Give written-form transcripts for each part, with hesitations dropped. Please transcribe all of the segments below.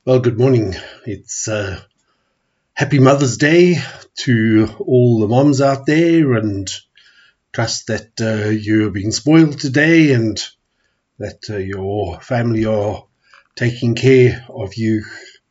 Well, good morning. It's Happy Mother's Day to all the moms out there, and trust that you're being spoiled today and that your family are taking care of you.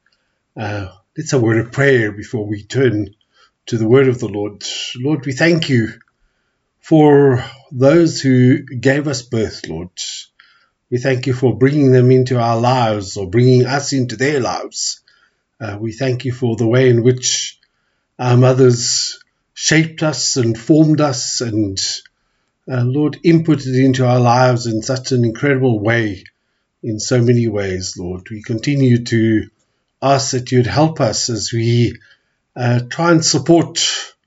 Let's have a word of prayer before we turn to the word of the Lord. Lord, we thank you for those who gave us birth, Lord. We thank you for bringing them into our lives or bringing us into their lives. We thank you for the way in which our mothers shaped us and formed us and, Lord, inputted into our lives in such an incredible way, in so many ways, Lord. We continue to ask that you'd help us as we try and support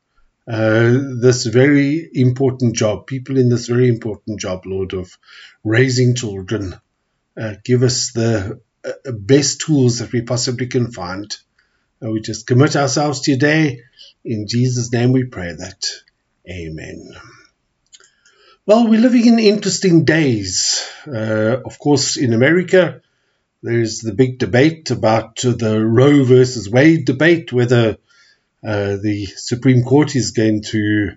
this very important job, people in this very important job, Lord, of raising children. Give us the best tools that we possibly can find. We just commit ourselves to you today. In Jesus' name we pray that. Amen. Well, we're living in interesting days. Of course, in America, there's the big debate about the Roe versus Wade debate, whether the Supreme Court is going to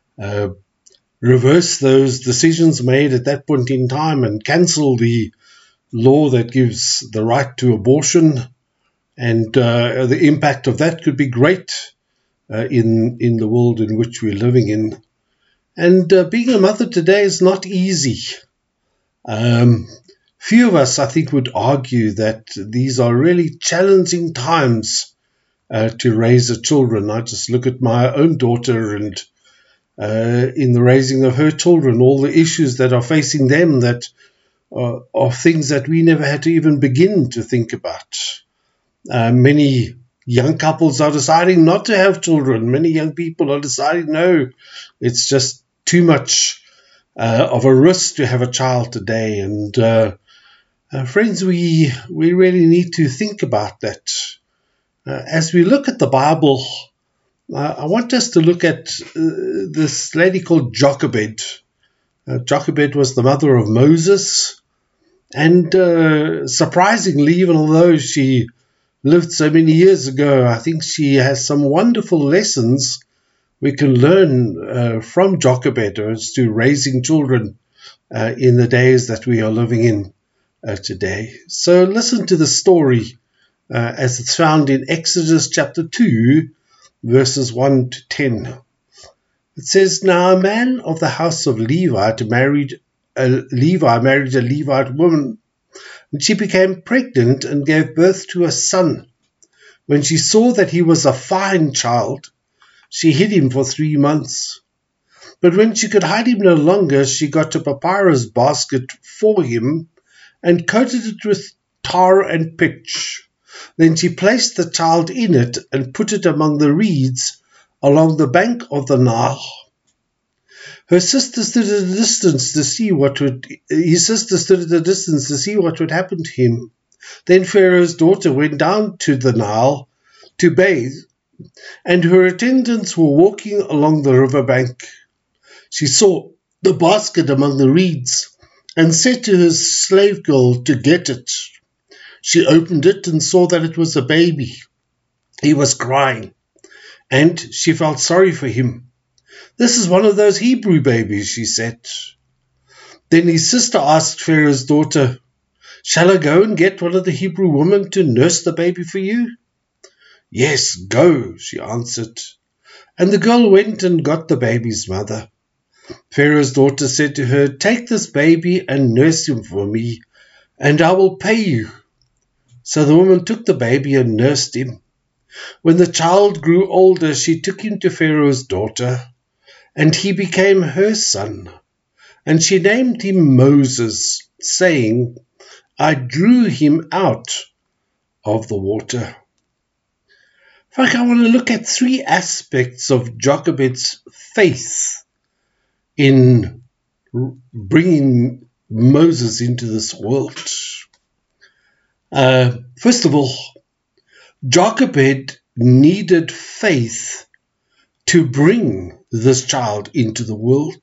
reverse those decisions made at that point in time and cancel the law that gives the right to abortion. And the impact of that could be great in the world in which we're living in. And being a mother today is not easy. Few of us, I think, would argue that these are really challenging times to raise the children. I just look at my own daughter and in the raising of her children, all the issues that are facing them that are things that we never had to even begin to think about. Many young couples are deciding not to have children. Many young people are deciding, no, it's just too much of a risk to have a child today. And friends, we really need to think about that. As we look at the Bible, I want us to look at this lady called Jochebed. Jochebed was the mother of Moses. And surprisingly, even although she lived so many years ago, I think she has some wonderful lessons we can learn from Jochebed as to raising children in the days that we are living in today. So listen to the story as it's found in Exodus chapter 2, verses 1 to 10. It says, Now a man of the house of Levi married a Levite woman, and she became pregnant and gave birth to a son. When she saw that he was a fine child, she hid him for 3 months. But when she could hide him no longer, she got a papyrus basket for him and coated it with tar and pitch. Then she placed the child in it and put it among the reeds along the bank of the Nile. His sister stood at a distance to see what would happen to him. Then Pharaoh's daughter went down to the Nile to bathe, and her attendants were walking along the river bank. She saw the basket among the reeds and said to her slave girl to get it. She opened it and saw that it was a baby. He was crying, and she felt sorry for him. This is one of those Hebrew babies, she said. Then his sister asked Pharaoh's daughter, Shall I go and get one of the Hebrew women to nurse the baby for you? Yes, go, she answered. And the girl went and got the baby's mother. Pharaoh's daughter said to her, Take this baby and nurse him for me, and I will pay you. So the woman took the baby and nursed him. When the child grew older, she took him to Pharaoh's daughter, and he became her son. And she named him Moses, saying, I drew him out of the water. In fact, I want to look at 3 aspects of Jochebed's faith in bringing Moses into this world. First of all, Jochebed needed faith to bring this child into the world.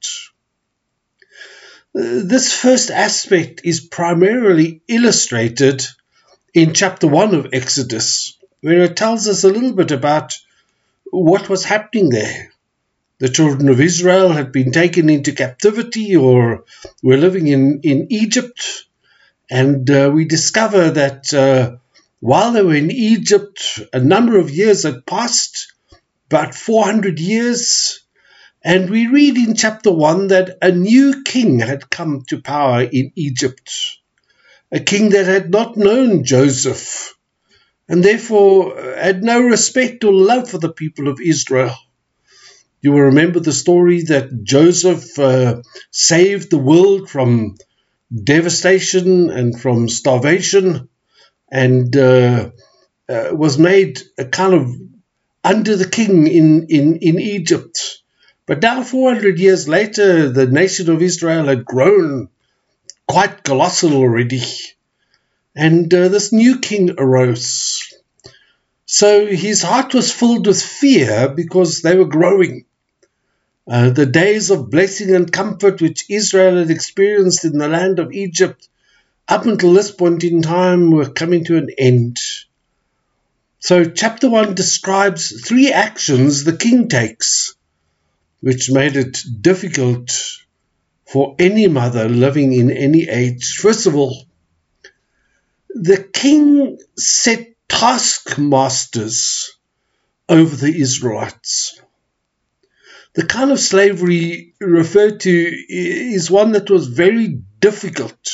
This first aspect is primarily illustrated in chapter 1 of Exodus, where it tells us a little bit about what was happening there. The children of Israel had been taken into captivity or were living in Egypt. And we discover that while they were in Egypt, a number of years had passed, about 400 years. And we read in chapter 1 that a new king had come to power in Egypt, a king that had not known Joseph, and therefore had no respect or love for the people of Israel. You will remember the story that Joseph saved the world from devastation and from starvation, and was made a kind of under the king in Egypt. But now 400 years later, the nation of Israel had grown quite colossal already, and this new king arose. So his heart was filled with fear because they were growing. The days of blessing and comfort which Israel had experienced in the land of Egypt up until this point in time were coming to an end. So chapter 1 describes 3 actions the king takes, which made it difficult for any mother living in any age. First of all, the king set taskmasters over the Israelites. The kind of slavery referred to is one that was very difficult.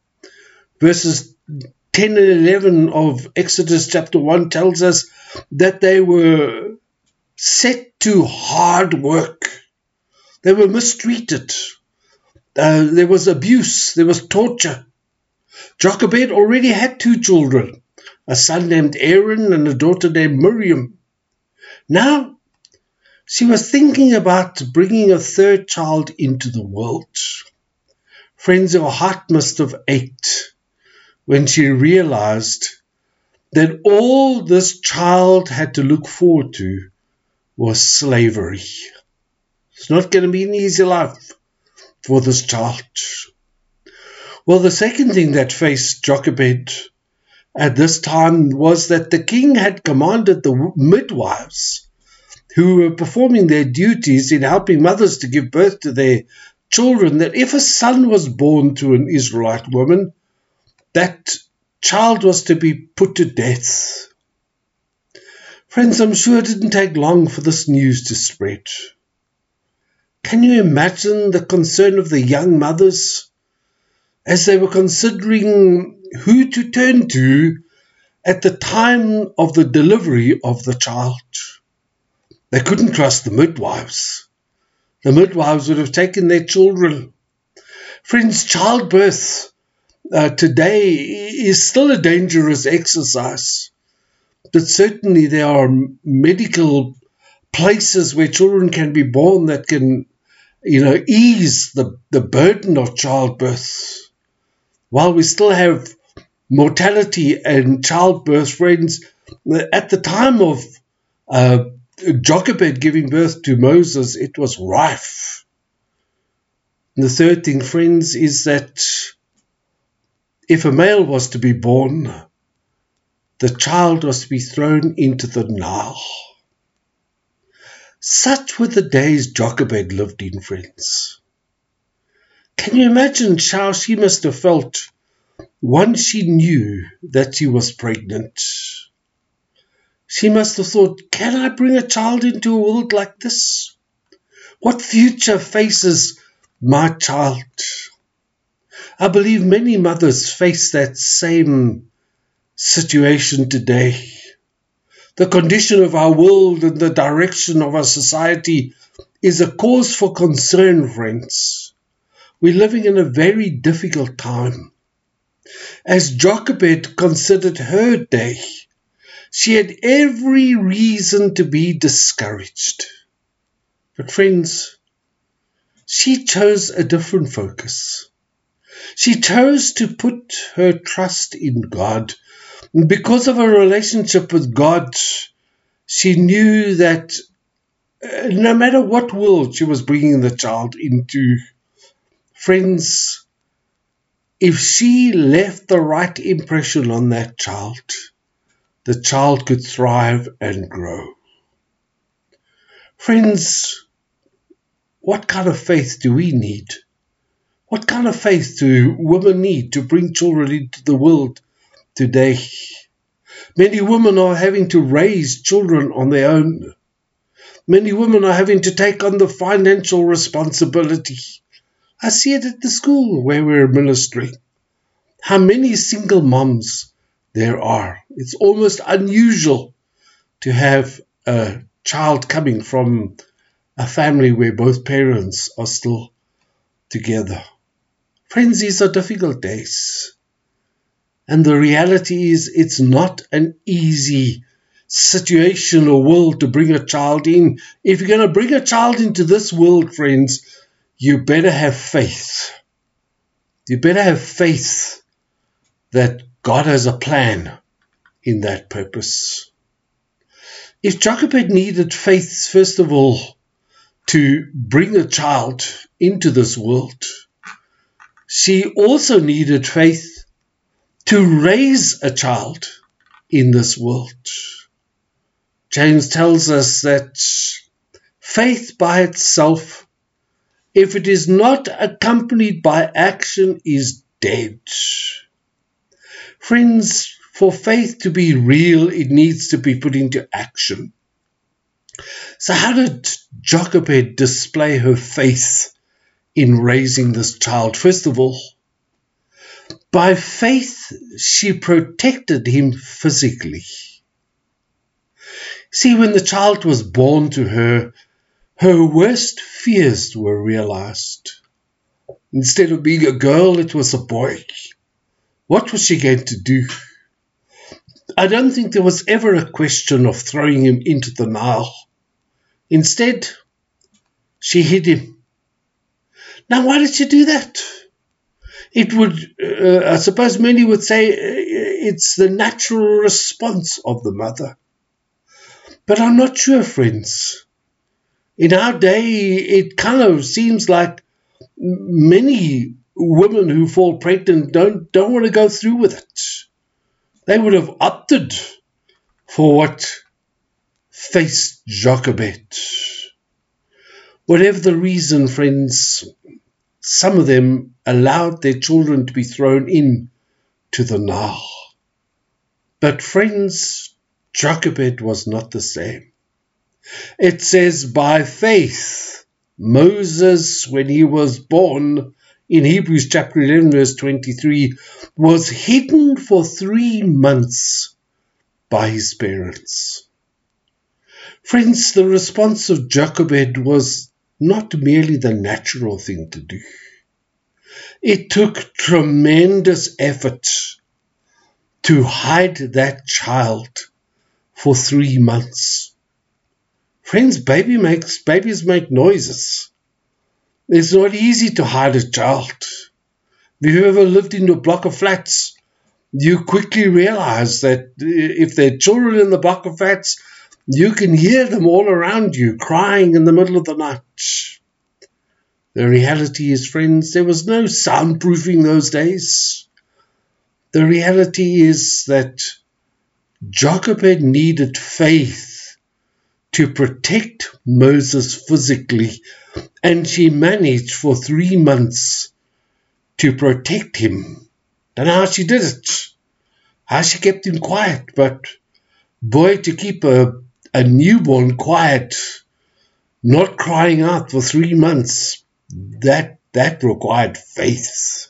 Verses 10 and 11 of Exodus chapter 1 tells us that they were set to hard work. They were mistreated. There was abuse. There was torture. Jochebed already had 2 children, a son named Aaron and a daughter named Miriam. Now, she was thinking about bringing a 3rd child into the world. Friends, her heart must have ached when she realized that all this child had to look forward to was slavery. It's not going to be an easy life for this child. Well, the second thing that faced Jochebed at this time was that the king had commanded the midwives who were performing their duties in helping mothers to give birth to their children, that if a son was born to an Israelite woman, that child was to be put to death. Friends, I'm sure it didn't take long for this news to spread. Can you imagine the concern of the young mothers as they were considering who to turn to at the time of the delivery of the child? They couldn't trust the midwives. The midwives would have taken their children. Friends, childbirth today is still a dangerous exercise, but certainly there are medical places where children can be born that can, ease the burden of childbirth. While we still have mortality and childbirth, friends, at the time of Jochebed giving birth to Moses, it was rife. And the third thing, friends, is that if a male was to be born, the child was to be thrown into the Nile. Such were the days Jochebed lived in, friends. Can you imagine how she must have felt once she knew that she was pregnant? She must have thought, can I bring a child into a world like this? What future faces my child? I believe many mothers face that same situation today. The condition of our world and the direction of our society is a cause for concern, friends. We're living in a very difficult time. As Jochebed considered her day, she had every reason to be discouraged. But friends, she chose a different focus. She chose to put her trust in God. And because of her relationship with God, she knew that no matter what world she was bringing the child into, friends, if she left the right impression on that child, the child could thrive and grow. Friends, what kind of faith do we need? What kind of faith do women need to bring children into the world today? Many women are having to raise children on their own. Many women are having to take on the financial responsibility. I see it at the school where we're ministering. How many single moms there are. It's almost unusual to have a child coming from a family where both parents are still together. Friends, these are difficult days. And the reality is it's not an easy situation or world to bring a child in. If you're going to bring a child into this world, friends, you better have faith. You better have faith that God has a plan in that purpose. If Jochebed needed faith, first of all, to bring a child into this world, she also needed faith to raise a child in this world. James tells us that faith by itself, if it is not accompanied by action, is dead. Friends, for faith to be real, it needs to be put into action. So how did Jochebed display her faith in raising this child? First of all, by faith, she protected him physically. See, when the child was born to her, her worst fears were realized. Instead of being a girl, it was a boy. What was she going to do? I don't think there was ever a question of throwing him into the Nile. Instead, she hid him. Now, why did she do that? It would, I suppose many would say, it's the natural response of the mother. But I'm not sure, friends. In our day, it kind of seems like many women who fall pregnant don't want to go through with it. They would have opted for what faced Jochebed. Whatever the reason, friends, some of them allowed their children to be thrown in to the Nile. But friends, Jochebed was not the same. It says, by faith, Moses, when he was born, in Hebrews chapter 11, verse 23, was hidden for 3 months by his parents. Friends, the response of Jochebed was not merely the natural thing to do. It took tremendous effort to hide that child for 3 months. Friends, babies make noises. It's not easy to hide a child. If you've ever lived in a block of flats, you quickly realize that if there are children in the block of flats, you can hear them all around you crying in the middle of the night. The reality is, friends, there was no soundproofing those days. The reality is that Jochebed needed faith to protect Moses physically, and she managed for 3 months to protect him. Don't know how she did it, how she kept him quiet, but boy, to keep a newborn quiet, not crying out for 3 months, that required faith.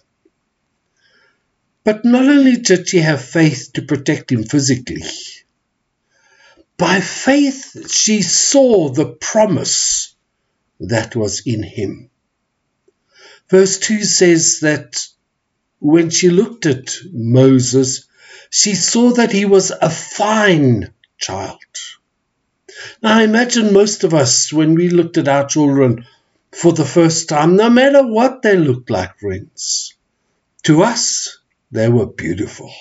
But not only did she have faith to protect him physically, by faith she saw the promise that was in him. Verse 2 says that when she looked at Moses, she saw that he was a fine child. Now I imagine most of us, when we looked at our children for the first time, no matter what they looked like, friends, to us, they were beautiful.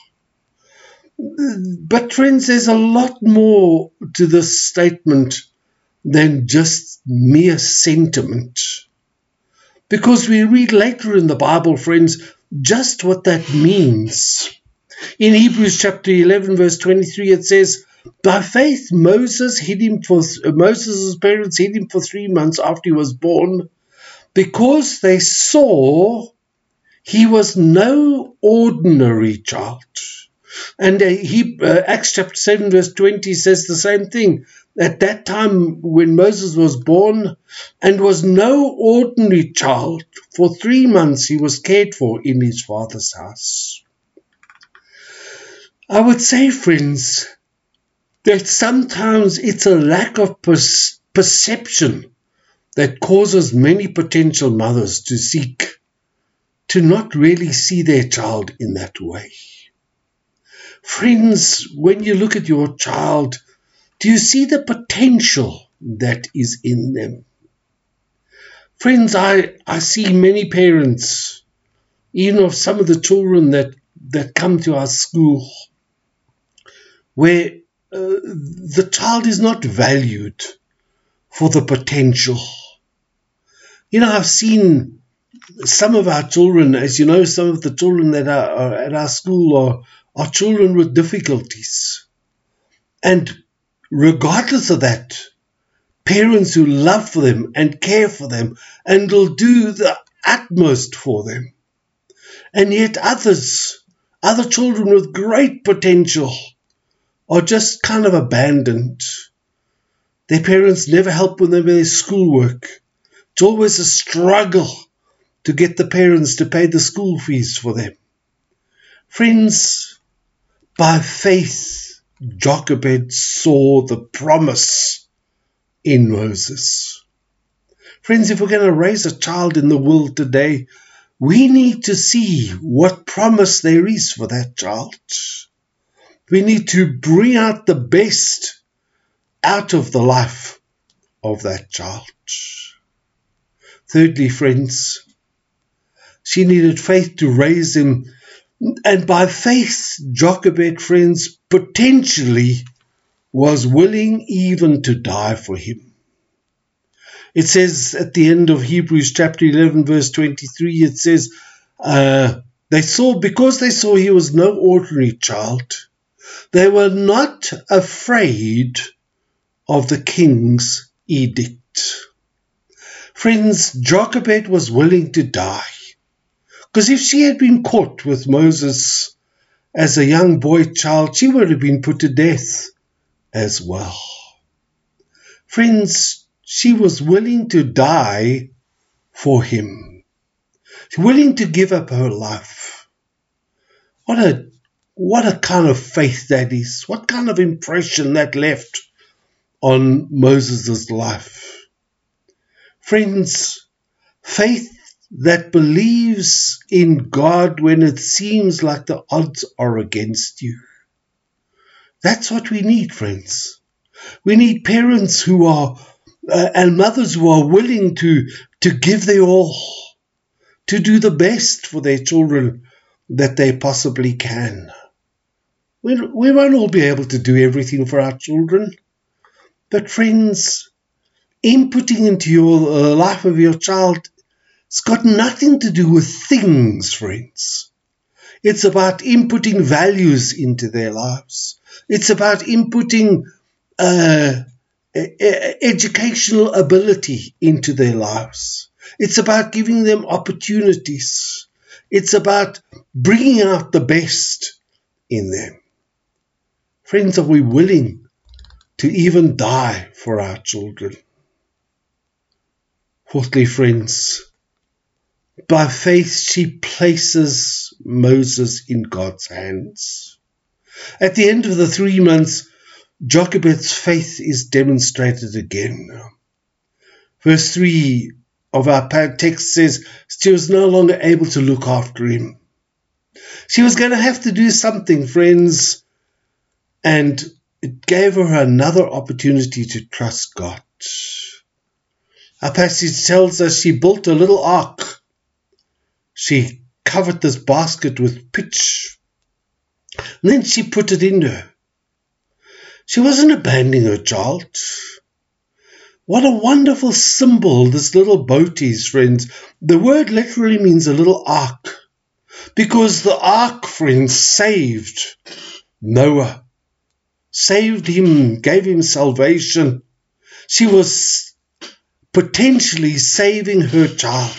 But friends, there's a lot more to this statement than just mere sentiment. Because we read later in the Bible, friends, just what that means. In Hebrews chapter 11, verse 23, it says, by faith Moses' parents hid him for 3 months after he was born, because they saw he was no ordinary child. And Acts chapter 7 verse 20 says the same thing. At that time when Moses was born and was no ordinary child, for 3 months he was cared for in his father's house. I would say, friends, that sometimes it's a lack of perception that causes many potential mothers to not really see their child in that way. Friends, when you look at your child, do you see the potential that is in them? Friends, I see many parents, even of some of the children that come to our school, where the child is not valued for the potential. You know, I've seen some of our children, as you know, some of the children that are at our school are children with difficulties. And regardless of that, parents who love for them and care for them and will do the utmost for them. And yet other children with great potential are just kind of abandoned. Their parents never help them with their schoolwork. It's always a struggle to get the parents to pay the school fees for them. Friends, by faith, Jochebed saw the promise in Moses. Friends, if we're going to raise a child in the world today, we need to see what promise there is for that child. We need to bring out the best out of the life of that child. Thirdly, friends, she needed faith to raise him. And by faith, Jochebed, friends, potentially was willing even to die for him. It says at the end of Hebrews chapter 11, verse 23, it says, because they saw he was no ordinary child, they were not afraid of the king's edict. Friends, Jochebed was willing to die. Because if she had been caught with Moses as a young boy child, she would have been put to death as well. Friends, she was willing to die for him. Willing to give up her life. What a kind of faith that is. What kind of impression that left on Moses' life. Friends, faith that believes in God when it seems like the odds are against you. That's what we need, friends. We need parents who are, and mothers who are willing to give their all, to do the best for their children that they possibly can. We won't all be able to do everything for our children, but friends, inputting into your life of your child, it's got nothing to do with things, friends. It's about inputting values into their lives. It's about inputting educational ability into their lives. It's about giving them opportunities. It's about bringing out the best in them. Friends, are we willing to even die for our children? Fourthly, friends, by faith she places Moses in God's hands. At the end of the 3 months, Jochebed's faith is demonstrated again. Verse 3 of our text says she was no longer able to look after him. She was going to have to do something, friends, and it gave her another opportunity to trust God. Our passage tells us she built a little ark. She covered this basket with pitch, and then she put it in her. She wasn't abandoning her child. What a wonderful symbol this little boat is, friends. The word literally means a little ark. Because the ark, friends, saved Noah, saved him, gave him salvation. She was potentially saving her child.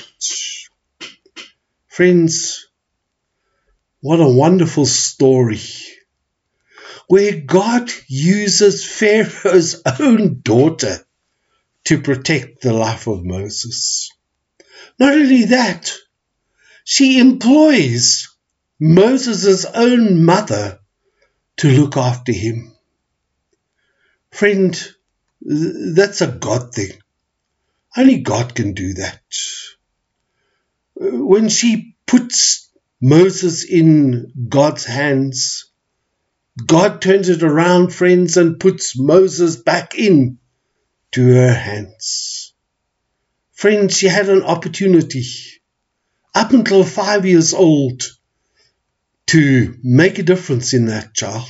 Friends, what a wonderful story, where God uses Pharaoh's own daughter to protect the life of Moses. Not only that, she employs Moses' own mother to look after him. Friend, that's a God thing. Only God can do that. When she puts Moses in God's hands, God turns it around, friends, and puts Moses back in to her hands. Friends, she had an opportunity up until 5 years old to make a difference in that child.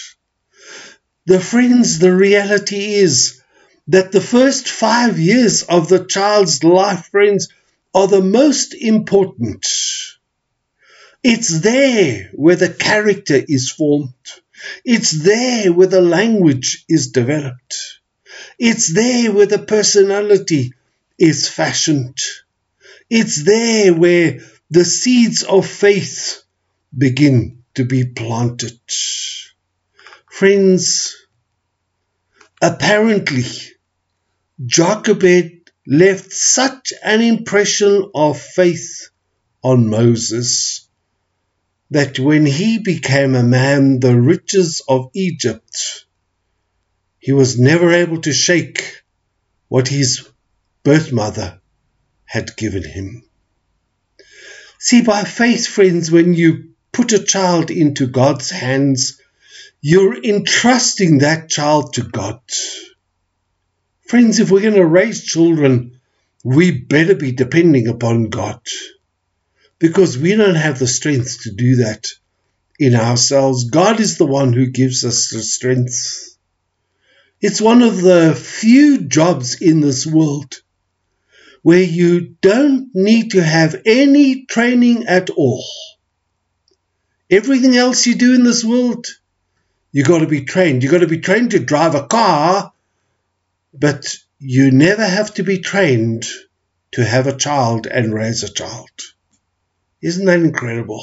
The reality is that the first 5 years of the child's life, friends, are the most important. It's there where the character is formed. It's there where the language is developed. It's there where the personality is fashioned. It's there where the seeds of faith begin to be planted. Friends, apparently, Jochebed left such an impression of faith on Moses that when he became a man, the riches of Egypt, he was never able to shake what his birth mother had given him. See, by faith, friends, when you put a child into God's hands, you're entrusting that child to God. Friends, if we're going to raise children, we better be depending upon God, because we don't have the strength to do that in ourselves. God is the one who gives us the strength. It's one of the few jobs in this world where you don't need to have any training at all. Everything else you do in this world, you got to be trained. You got to be trained to drive a car, but you never have to be trained to have a child and raise a child. Isn't that incredible?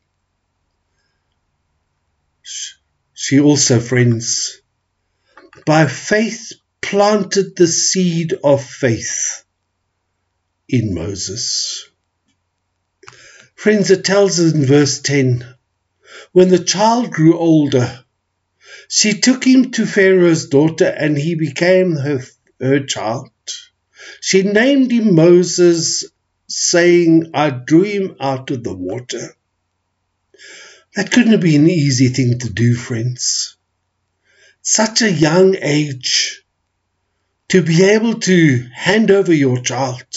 She also, friends, by faith planted the seed of faith in Moses. Friends, it tells us in verse 10, when the child grew older, she took him to Pharaoh's daughter, and he became her child. She named him Moses, saying, I drew him out of the water. That couldn't have been an easy thing to do, friends. Such a young age, to be able to hand over your child.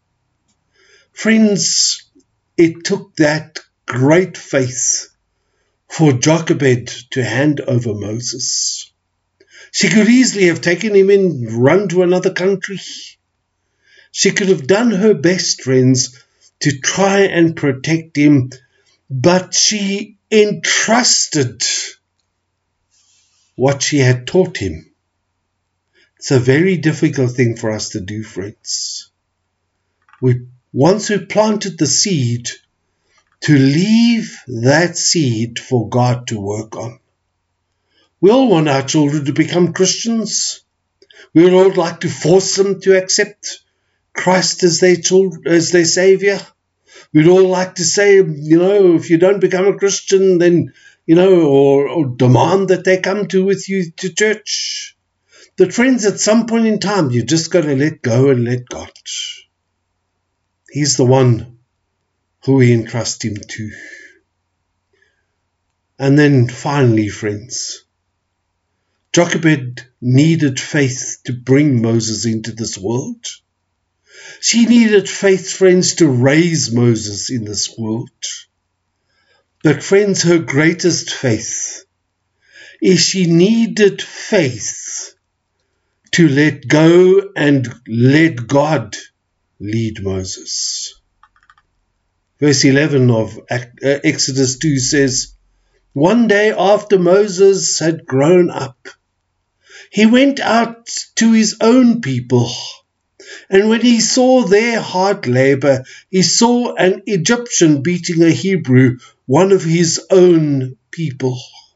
Friends, it took that great faith for Jochebed to hand over Moses. She could easily have taken him in, run to another country. She could have done her best, friends, to try and protect him, but she entrusted what she had taught him. It's a very difficult thing for us to do, friends. Once we planted the seed, to leave that seed for God to work on. We all want our children to become Christians. We would all like to force them to accept Christ as their Savior. We'd all like to say, if you don't become a Christian, then, or demand that they come with you to church. But friends, at some point in time, you just got to let go and let God. He's the one who we entrust him to. And then finally, friends, Jochebed needed faith to bring Moses into this world. She needed faith, friends, to raise Moses in this world. But friends, her greatest faith is she needed faith to let go and let God lead Moses. Verse 11 of Exodus 2 says, "One day after Moses had grown up, he went out to his own people. And when he saw their hard labor, he saw an Egyptian beating a Hebrew, one of his own people."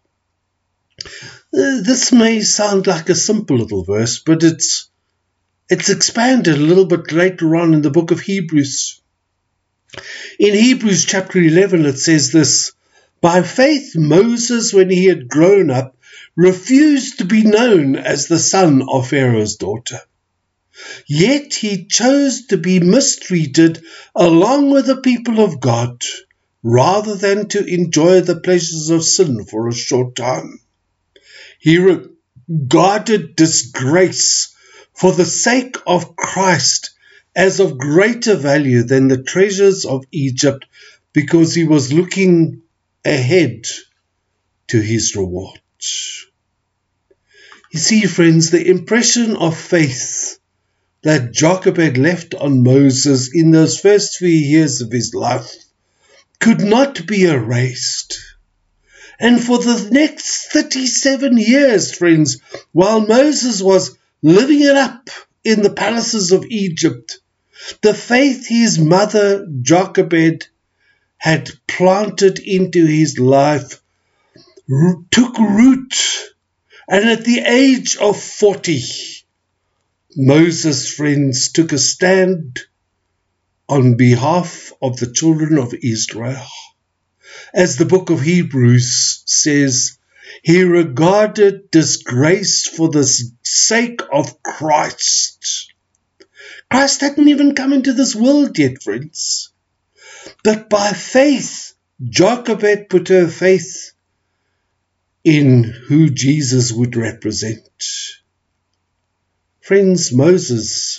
This may sound like a simple little verse, but it's expanded a little bit later on in the book of Hebrews. In Hebrews chapter 11, it says this, "By faith Moses, when he had grown up, refused to be known as the son of Pharaoh's daughter. Yet he chose to be mistreated along with the people of God, rather than to enjoy the pleasures of sin for a short time. He regarded disgrace for the sake of Christ as of greater value than the treasures of Egypt, because he was looking ahead to his reward." You see, friends, the impression of faith that Jochebed left on Moses in those first few years of his life could not be erased. And for the next 37 years, friends, while Moses was living it up in the palaces of Egypt, the faith his mother Jochebed had planted into his life took root. And at the age of 40, Moses, friends, took a stand on behalf of the children of Israel. As the book of Hebrews says, he regarded disgrace for the sake of Christ. Christ hadn't even come into this world yet, friends. But by faith, Jochebed put her faith in who Jesus would represent. Friends, Moses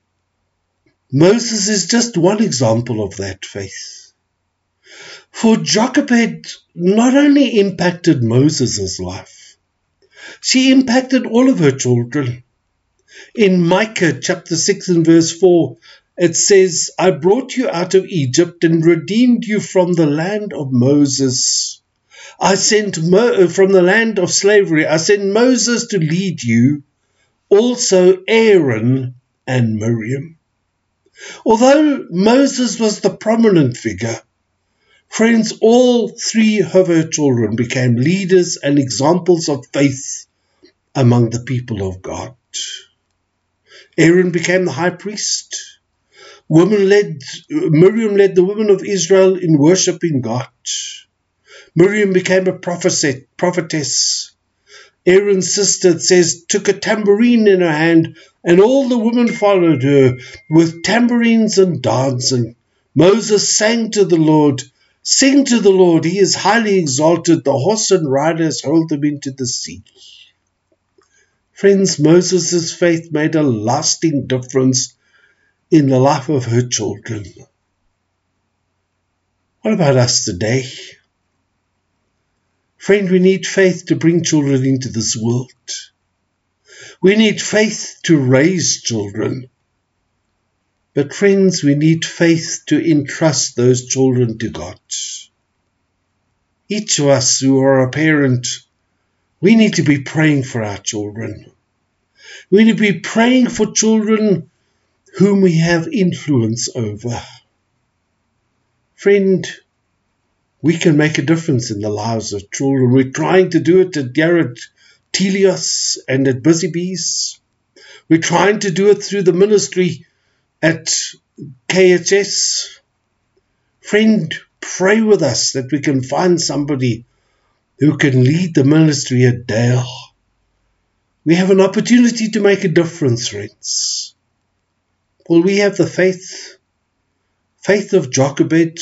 is just one example of that faith. For Jochebed not only impacted Moses' life, she impacted all of her children. In Micah chapter 6 and verse 4, it says, "I brought you out of Egypt and redeemed you from the land of Moses. I sent from the land of slavery. I sent Moses to lead you, also Aaron and Miriam." Although Moses was the prominent figure, friends, all three of her children became leaders and examples of faith among the people of God. Aaron became the high priest. Miriam led the women of Israel in worshiping God. Miriam became a prophetess. Aaron's sister, it says, took a tambourine in her hand, and all the women followed her with tambourines and dancing. Moses sang to the Lord, "Sing to the Lord, he is highly exalted, the horse and riders hurled him into the sea." Friends, Moses' faith made a lasting difference in the life of her children. What about us today? Friend, we need faith to bring children into this world. We need faith to raise children. But friends, we need faith to entrust those children to God. Each of us who are a parent, we need to be praying for our children. We need to be praying for children whom we have influence over. Friend, we can make a difference in the lives of children. We're trying to do it at Garrett Telios and at Busy Bees. We're trying to do it through the ministry at KHS. Friend, pray with us that we can find somebody who can lead the ministry at Dale. We have an opportunity to make a difference, friends. Will we have the faith of Jochebed,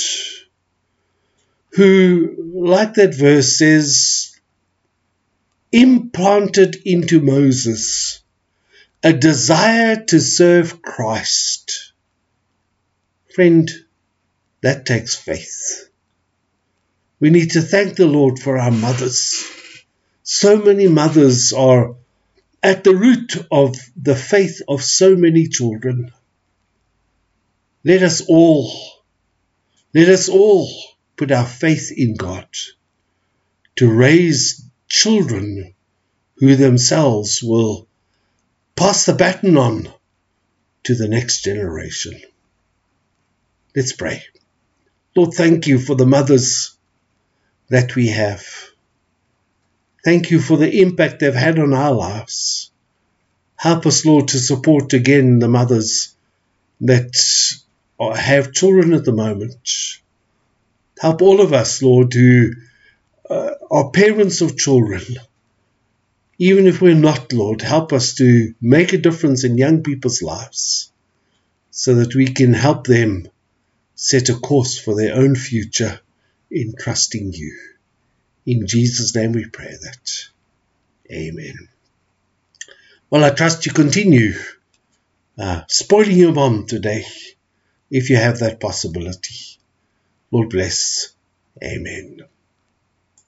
who, like that verse says, implanted into Moses a desire to serve Christ. Friend, that takes faith. We need to thank the Lord for our mothers. So many mothers are at the root of the faith of so many children. Let us all Let us all put our faith in God to raise children who themselves will pass the baton on to the next generation. Let's pray. Lord, thank you for the mothers that we have. Thank you for the impact they've had on our lives. Help us, Lord, to support again the mothers that have children at the moment. Help all of us, Lord, who are parents of children. Even if we're not, Lord, help us to make a difference in young people's lives so that we can help them set a course for their own future in trusting you. In Jesus' name we pray that. Amen. Well, I trust you continue spoiling your mom today, if you have that possibility. Lord bless. Amen.